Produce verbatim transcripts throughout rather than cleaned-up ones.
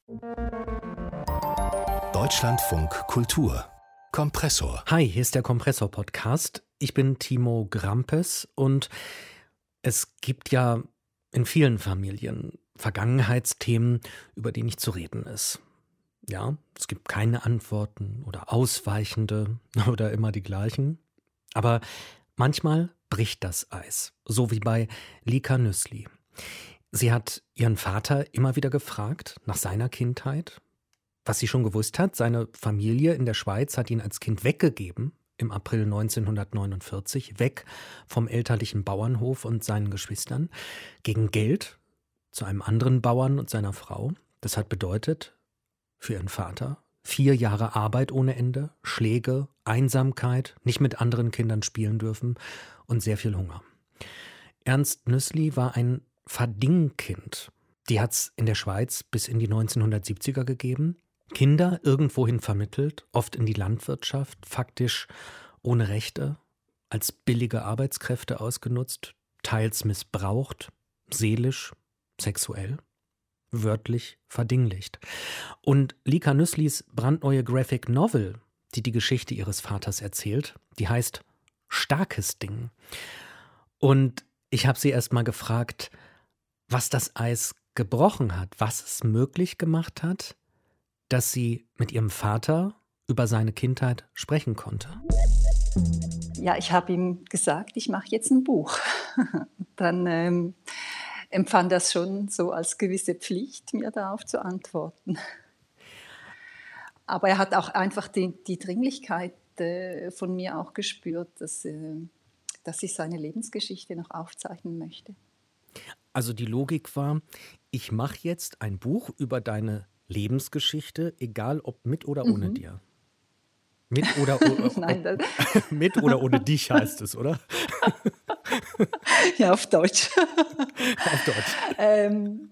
Deutschlandfunk Kultur Kompressor. Hi, hier ist der Kompressor-Podcast. Ich bin Timo Grampes und es gibt ja in vielen Familien Vergangenheitsthemen, über die nicht zu reden ist. Ja, es gibt keine Antworten oder ausweichende oder immer die gleichen. Aber manchmal bricht das Eis, so wie bei Lika Nüssli. Sie hat ihren Vater immer wieder gefragt nach seiner Kindheit. Was sie schon gewusst hat, seine Familie in der Schweiz hat ihn als Kind weggegeben, im April neunzehnhundertneunundvierzig, weg vom elterlichen Bauernhof und seinen Geschwistern, gegen Geld zu einem anderen Bauern und seiner Frau. Das hat bedeutet, für ihren Vater, vier Jahre Arbeit ohne Ende, Schläge, Einsamkeit, nicht mit anderen Kindern spielen dürfen und sehr viel Hunger. Ernst Nüssli war ein Verdingkind. Die hat es in der Schweiz bis in die neunzehnhundertsiebziger gegeben. Kinder irgendwohin vermittelt, oft in die Landwirtschaft, faktisch ohne Rechte, als billige Arbeitskräfte ausgenutzt, teils missbraucht, seelisch, sexuell, wörtlich verdinglicht. Und Lika Nüsslis brandneue Graphic Novel, die die Geschichte ihres Vaters erzählt, die heißt Starkes Ding. Und ich habe sie erst mal gefragt, was das Eis gebrochen hat, was es möglich gemacht hat, dass sie mit ihrem Vater über seine Kindheit sprechen konnte. Ja, ich habe ihm gesagt, ich mache jetzt ein Buch. Dann ähm, empfand er es schon so als gewisse Pflicht, mir darauf zu antworten. Aber er hat auch einfach die, die Dringlichkeit äh, von mir auch gespürt, dass, äh, dass ich seine Lebensgeschichte noch aufzeichnen möchte. Also die Logik war, ich mache jetzt ein Buch über deine Lebensgeschichte, egal ob mit oder ohne mhm. dir. Mit oder, o- Nein, das mit oder ohne dich heißt es, oder? Ja, auf Deutsch. Auf Deutsch. Ähm,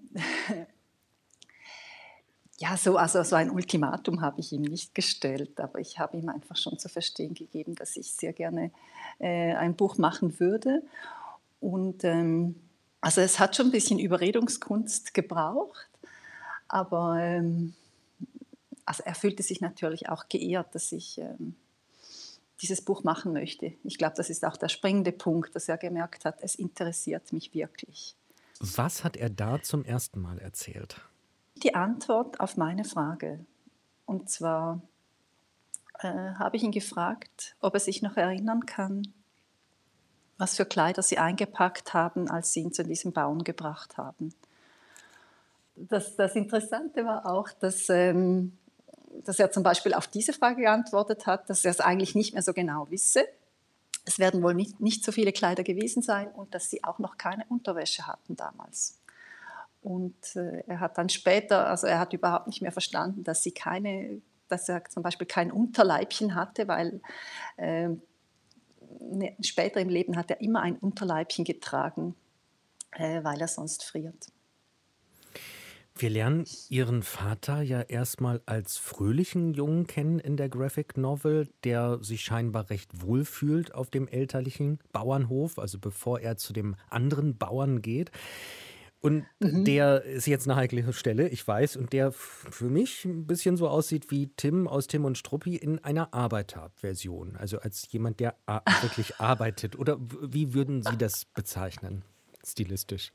ja, so, also so ein Ultimatum habe ich ihm nicht gestellt, aber ich habe ihm einfach schon zu verstehen gegeben, dass ich sehr gerne äh, ein Buch machen würde. Und ähm, also es hat schon ein bisschen Überredungskunst gebraucht, aber ähm, also er fühlte sich natürlich auch geehrt, dass ich ähm, dieses Buch machen möchte. Ich glaube, das ist auch der springende Punkt, dass er gemerkt hat, es interessiert mich wirklich. Was hat er da zum ersten Mal erzählt? Die Antwort auf meine Frage. Und zwar äh, habe ich ihn gefragt, ob er sich noch erinnern kann, was für Kleider sie eingepackt haben, als sie ihn zu diesem Bauern gebracht haben. Das, das Interessante war auch, dass, ähm, dass er zum Beispiel auf diese Frage geantwortet hat, dass er es eigentlich nicht mehr so genau wisse. Es werden wohl nicht, nicht so viele Kleider gewesen sein und dass sie auch noch keine Unterwäsche hatten damals. Und äh, er hat dann später, also er hat überhaupt nicht mehr verstanden, dass sie keine, dass er zum Beispiel kein Unterleibchen hatte, weil äh, ne, später im Leben hat er immer ein Unterleibchen getragen, äh, weil er sonst friert. Wir lernen Ihren Vater ja erstmal als fröhlichen Jungen kennen in der Graphic Novel, der sich scheinbar recht wohl fühlt auf dem elterlichen Bauernhof, also bevor er zu dem anderen Bauern geht. Und mhm. der ist jetzt eine heikle Stelle, ich weiß, und der für mich ein bisschen so aussieht wie Tim aus Tim und Struppi in einer Arbeiterversion, also als jemand, der a- wirklich arbeitet. Oder wie würden Sie das bezeichnen, stilistisch?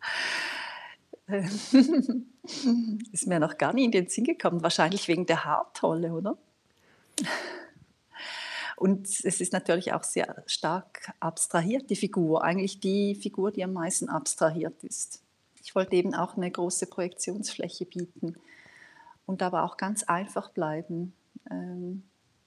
Ist mir noch gar nie in den Sinn gekommen, wahrscheinlich wegen der Haartolle, oder? Und es ist natürlich auch sehr stark abstrahiert, die Figur, eigentlich die Figur, die am meisten abstrahiert ist. Ich wollte eben auch eine große Projektionsfläche bieten und aber auch ganz einfach bleiben, ähm,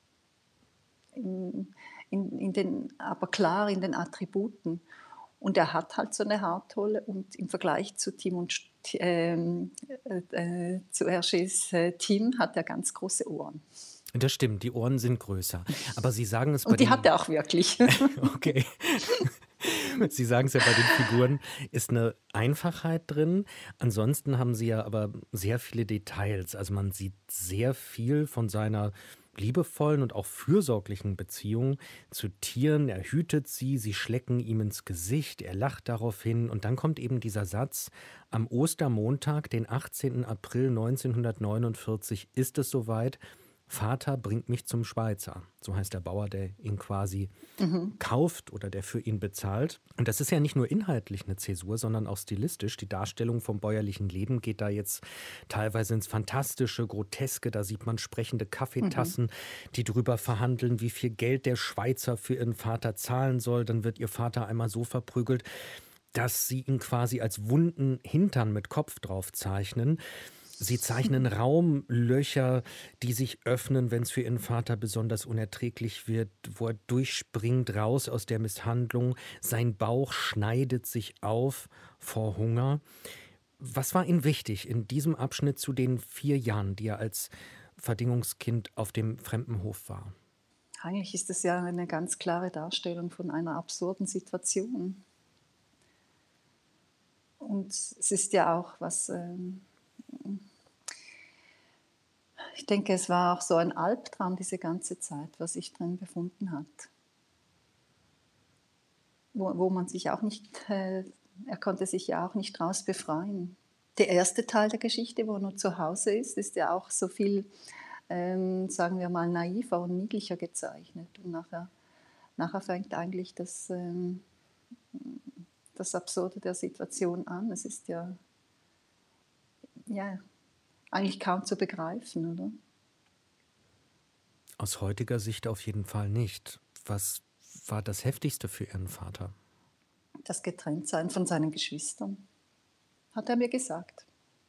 in, in, in den, aber klar in den Attributen. Und er hat halt so eine Haartolle und im Vergleich zu Tim und ähm, äh, zu Hergés äh, Tim hat er ganz große Ohren. Das stimmt, die Ohren sind größer. Aber Sie sagen es bei Und die den... hat er auch wirklich. Okay. Sie sagen es ja bei den Figuren, ist eine Einfachheit drin. Ansonsten haben Sie ja aber sehr viele Details. Also man sieht sehr viel von seiner liebevollen und auch fürsorglichen Beziehung zu Tieren. Er hütet sie, sie schlecken ihm ins Gesicht, er lacht daraufhin. Und dann kommt eben dieser Satz: Am Ostermontag, den achtzehnten April neunzehnhundertneunundvierzig, ist es soweit. Vater bringt mich zum Schweizer. So heißt der Bauer, der ihn quasi Mhm. kauft oder der für ihn bezahlt. Und das ist ja nicht nur inhaltlich eine Zäsur, sondern auch stilistisch. Die Darstellung vom bäuerlichen Leben geht da jetzt teilweise ins Fantastische, Groteske. Da sieht man sprechende Mhm. Kaffeetassen, die drüber verhandeln, wie viel Geld der Schweizer für ihren Vater zahlen soll. Dann wird ihr Vater einmal so verprügelt, dass sie ihn quasi als wunden Hintern mit Kopf drauf zeichnen. Sie zeichnen Raumlöcher, die sich öffnen, wenn es für ihren Vater besonders unerträglich wird, wo er durchspringt raus aus der Misshandlung. Sein Bauch schneidet sich auf vor Hunger. Was war Ihnen wichtig in diesem Abschnitt zu den vier Jahren, die er als Verdingungskind auf dem Fremdenhof war? Eigentlich ist es ja eine ganz klare Darstellung von einer absurden Situation. Und es ist ja auch was, ähm, ich denke, es war auch so ein Albtraum diese ganze Zeit, was sich drin befunden hat, wo, wo man sich auch nicht, äh, er konnte sich ja auch nicht draus befreien. Der erste Teil der Geschichte, wo er nur zu Hause ist, ist ja auch so viel, ähm, sagen wir mal, naiver und niedlicher gezeichnet. Und nachher, nachher fängt eigentlich das, ähm, das Absurde der Situation an. Es ist ja, ja eigentlich kaum zu begreifen, oder? Aus heutiger Sicht auf jeden Fall nicht. Was war das Heftigste für Ihren Vater? Das Getrenntsein von seinen Geschwistern, hat er mir gesagt.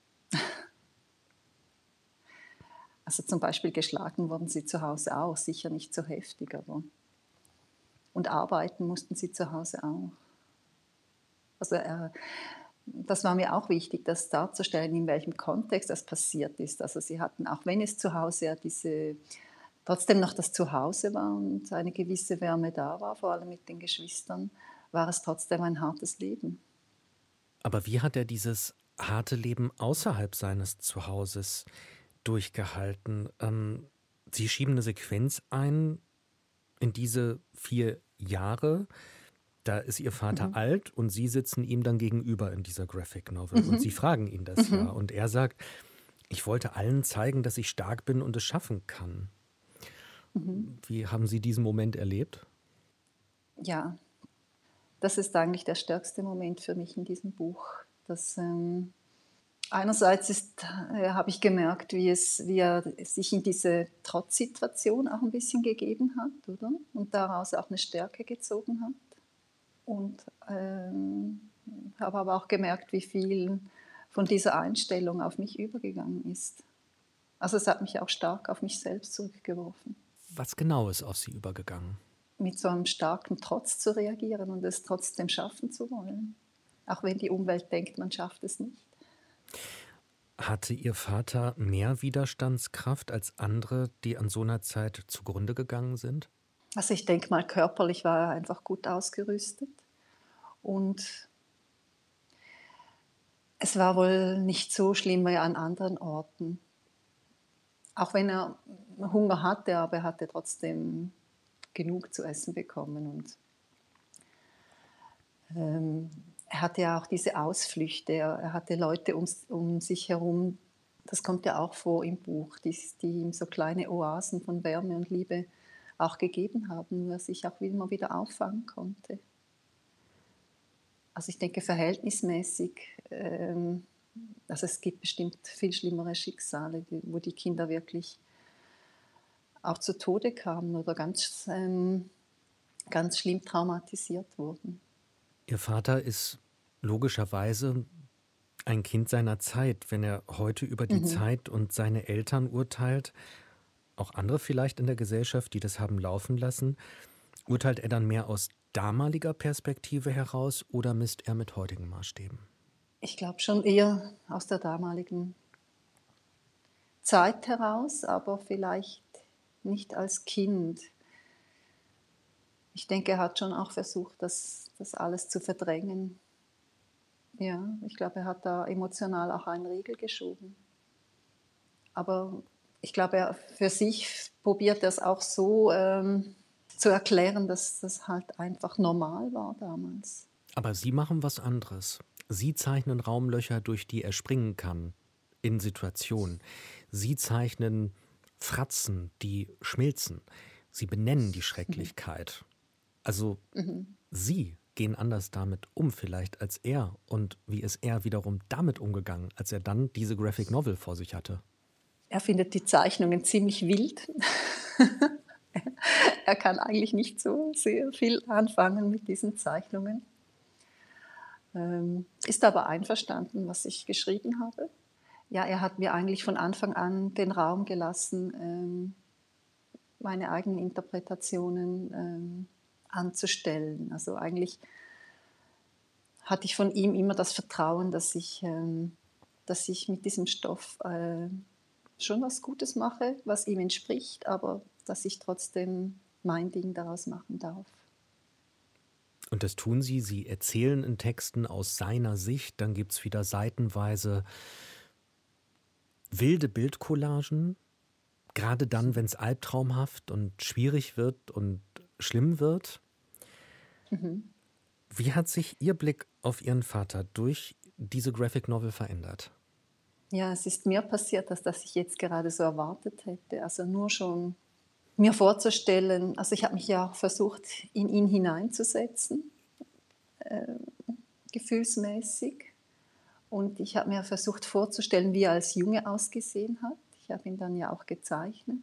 Also zum Beispiel geschlagen wurden sie zu Hause auch, sicher nicht so heftig, aber und arbeiten mussten sie zu Hause auch. Also er, das war mir auch wichtig, das darzustellen, in welchem Kontext das passiert ist. Also sie hatten, auch wenn es zu Hause ja diese, trotzdem noch das Zuhause war und eine gewisse Wärme da war, vor allem mit den Geschwistern, war es trotzdem ein hartes Leben. Aber wie hat er dieses harte Leben außerhalb seines Zuhauses durchgehalten? Ähm, Sie schieben eine Sequenz ein in diese vier Jahre. Da ist Ihr Vater Mhm. alt und Sie sitzen ihm dann gegenüber in dieser Graphic Novel. Und Sie Mhm. fragen ihn das ja. Mhm. Und er sagt, ich wollte allen zeigen, dass ich stark bin und es schaffen kann. Mhm. Wie haben Sie diesen Moment erlebt? Ja, das ist eigentlich der stärkste Moment für mich in diesem Buch. Das, ähm, einerseits ist, äh, habe ich gemerkt, wie, es, wie er sich in diese Trotzsituation auch ein bisschen gegeben hat, oder? Und daraus auch eine Stärke gezogen hat. Und ähm, habe aber auch gemerkt, wie viel von dieser Einstellung auf mich übergegangen ist. Also es hat mich auch stark auf mich selbst zurückgeworfen, Was genau ist auf Sie übergegangen? mit so einem starken Trotz zu reagieren und es trotzdem schaffen zu wollen. Auch wenn die Umwelt denkt, man schafft es nicht. Hatte Ihr Vater mehr Widerstandskraft als andere, die an so einer Zeit zugrunde gegangen sind? Also ich denke mal, körperlich war er einfach gut ausgerüstet. Und es war wohl nicht so schlimm wie an anderen Orten. Auch wenn er Hunger hatte, aber er hatte trotzdem genug zu essen bekommen. Und ähm, er hatte ja auch diese Ausflüchte, er, er hatte Leute um, um sich herum, das kommt ja auch vor im Buch, die, die ihm so kleine Oasen von Wärme und Liebe auch gegeben haben, wo er sich auch immer wieder auffangen konnte. Also ich denke verhältnismäßig, ähm, also es gibt bestimmt viel schlimmere Schicksale, die, wo die Kinder wirklich auch zu Tode kamen oder ganz, ähm, ganz schlimm traumatisiert wurden. Ihr Vater ist logischerweise ein Kind seiner Zeit. Wenn er heute über die Mhm. Zeit und seine Eltern urteilt, auch andere vielleicht in der Gesellschaft, die das haben laufen lassen, urteilt er dann mehr aus damaliger Perspektive heraus oder misst er mit heutigen Maßstäben? Ich glaube schon eher aus der damaligen Zeit heraus, aber vielleicht nicht als Kind. Ich denke, er hat schon auch versucht, das, das alles zu verdrängen. Ja, ich glaube, er hat da emotional auch einen Riegel geschoben. Aber ich glaube, er für sich probiert er es auch so ähm, zu erklären, dass das halt einfach normal war damals. Aber Sie machen was anderes. Sie zeichnen Raumlöcher, durch die er springen kann, in Situationen. Sie zeichnen Fratzen, die schmilzen. Sie benennen die Schrecklichkeit. Also Mhm. Sie gehen anders damit um vielleicht als er. Und wie ist er wiederum damit umgegangen, als er dann diese Graphic Novel vor sich hatte? Er findet die Zeichnungen ziemlich wild. Er kann eigentlich nicht so sehr viel anfangen mit diesen Zeichnungen. Ähm, ist aber einverstanden, was ich geschrieben habe. Ja, er hat mir eigentlich von Anfang an den Raum gelassen, ähm, meine eigenen Interpretationen ähm, anzustellen. Also eigentlich hatte ich von ihm immer das Vertrauen, dass ich, ähm, dass ich mit diesem Stoff äh, schon was Gutes mache, was ihm entspricht, aber dass ich trotzdem mein Ding daraus machen darf. Und das tun Sie. Sie erzählen in Texten aus seiner Sicht. Dann gibt es wieder seitenweise wilde Bildcollagen. Gerade dann, wenn es albtraumhaft und schwierig wird und schlimm wird. Mhm. Wie hat sich Ihr Blick auf Ihren Vater durch diese Graphic Novel verändert? Ja, es ist mir passiert, dass das ich jetzt gerade so erwartet hätte. Also nur schon mir vorzustellen, also ich habe mich ja auch versucht, in ihn hineinzusetzen, äh, gefühlsmäßig. Und ich habe mir versucht vorzustellen, wie er als Junge ausgesehen hat. Ich habe ihn dann ja auch gezeichnet,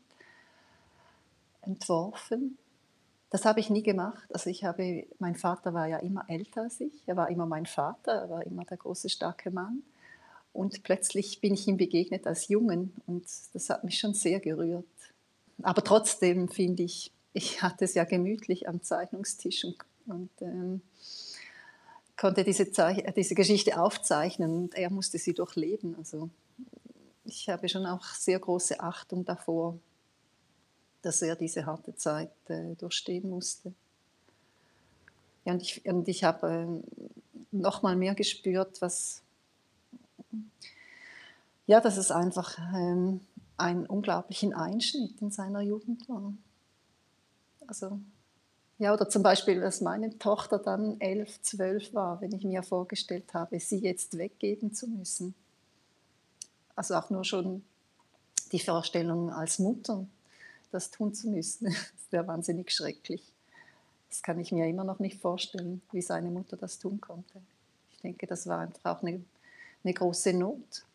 entworfen. Das habe ich nie gemacht. Also ich habe, mein Vater war ja immer älter als ich. Er war immer mein Vater, er war immer der große, starke Mann. Und plötzlich bin ich ihm begegnet als Jungen und das hat mich schon sehr gerührt. Aber trotzdem finde ich, ich hatte es ja gemütlich am Zeichnungstisch und, und ähm, konnte diese, Zeich diese Geschichte aufzeichnen und er musste sie durchleben. Also ich habe schon auch sehr große Achtung davor, dass er diese harte Zeit äh, durchstehen musste. Ja, und ich, und ich habe äh, noch mal mehr gespürt, was, ja, dass es einfach ähm, einen unglaublichen Einschnitt in seiner Jugend war. Also, ja, oder zum Beispiel, dass meine Tochter dann elf, zwölf war, wenn ich mir vorgestellt habe, sie jetzt weggeben zu müssen. Also auch nur schon die Vorstellung als Mutter, das tun zu müssen, das wäre wahnsinnig schrecklich. Das kann ich mir immer noch nicht vorstellen, wie seine Mutter das tun konnte. Ich denke, das war einfach auch eine, eine große Not.